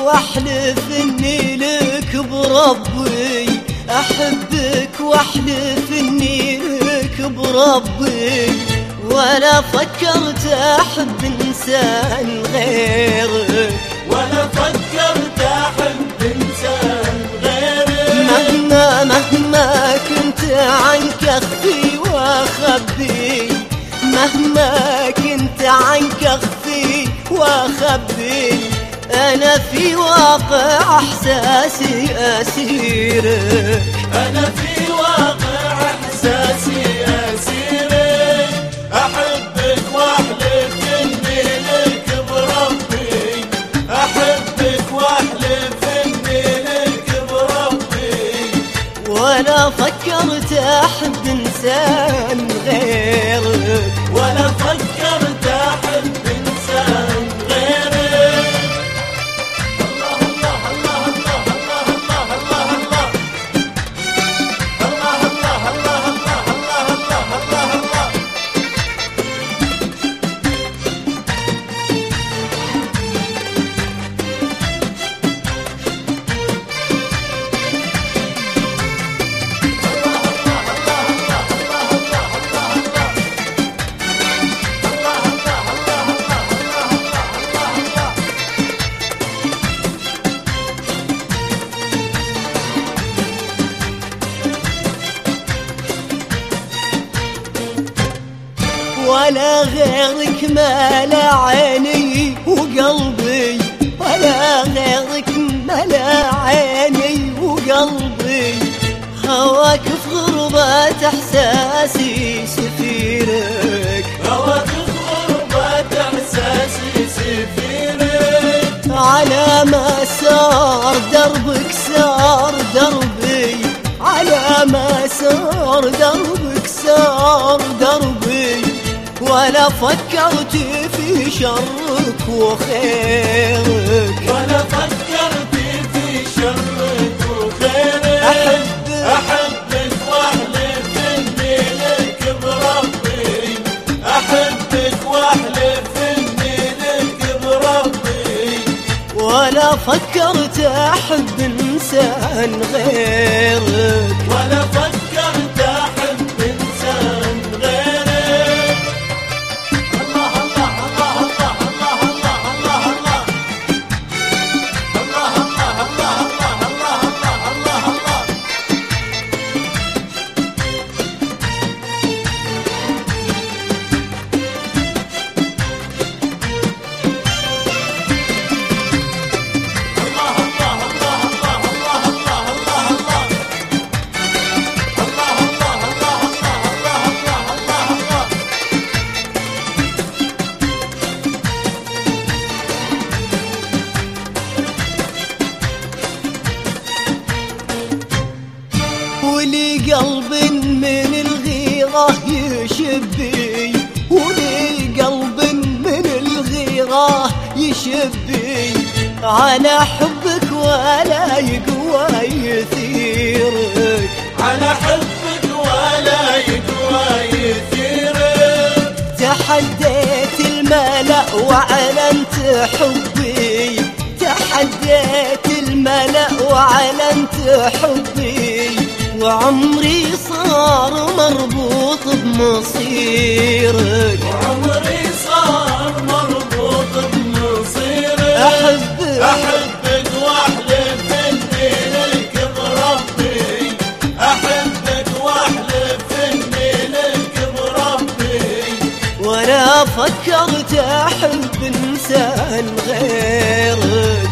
واحلف اني لك بربي، احبك واحلف اني لك بربي، ولا فكرت احب انسان غيرك، ولا فكرت احب انسان غيرك. مهما كنت عنك اخفي واخبي، مهما كنت عنك اخفي واخبي، انا في واقع احساسي اسيرك، انا في واقع احساسي اسيرك. احبك واحلف اني لك بربي، احبك واحلف اني لك بربي، ولا فكرت احب انسان غيرك، ولا فكرت احب انسان غيرك. الله الله الله الله الله الله الله الله الله الله الله الله الله الله. ولا غيرك ملا عيني وقلبي، ولا غيرك ملا عيني وقلبي، هواك في غربة احساسي سفيرك، هواك في غربة احساسي سفيرك. على ما سار دربك سار دربي، على ما سار دربك سار دربي، ولا فكرت في شرك وخيرك، ولا فكرت في شرك وخيرك. أحبك واحلف اني لك بربي، احبك واحلف اني لك بربي، ولا فكرت احب انسان غيرك، ولا فكرت احب انسان غيرك. الله الله الله الله الله الله الله الله الله الله الله الله الله الله. ولي قلب من الغيرة يشبي، ولي قلب من الغيرة يشبي، على حبك ولا يقوى يثيرك، على حبك ولا يقوى يثيرك. تحديت الملأ وأعلنت حبي، تحديت الملأ وأعلنت حبي، وعمري صار مربوط بمصيرك، وعمري صار مربوط بمصيرك. أحبك واحلف اني لك بربي، احبك واحلف اني لك بربي، ولا فكرت احب انسان غيرك،